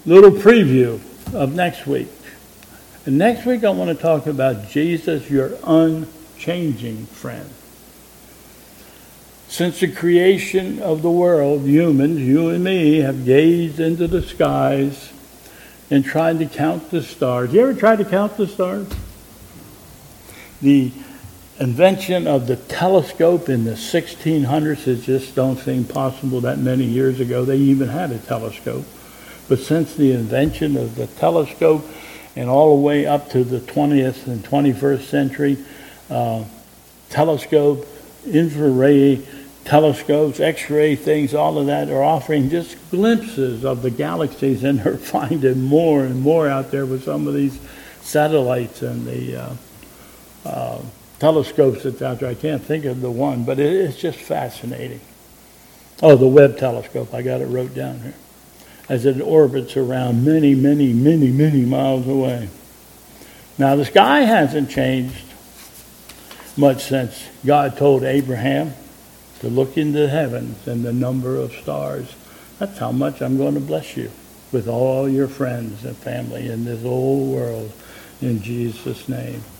little preview of next week. And next week I want to talk about Jesus, your unchanging friend. Since the creation of the world, humans, you and me, have gazed into the skies and tried to count the stars. You ever tried to count the stars? The invention of the telescope in the 1600s, it just don't seem possible that many years ago they even had a telescope. But since the invention of the telescope and all the way up to the 20th and 21st century, telescope, infrared telescopes, X-ray things, all of that are offering just glimpses of the galaxies, and they're finding more and more out there with some of these satellites and the telescopes that's out there. I can't think of the one, but it's just fascinating. Oh, the Webb telescope, I got it wrote down here. As it orbits around many, many, many, many miles away. Now, the sky hasn't changed much since God told Abraham to look into the heavens and the number of stars. That's how much I'm going to bless you with all your friends and family in this whole world, in Jesus' name.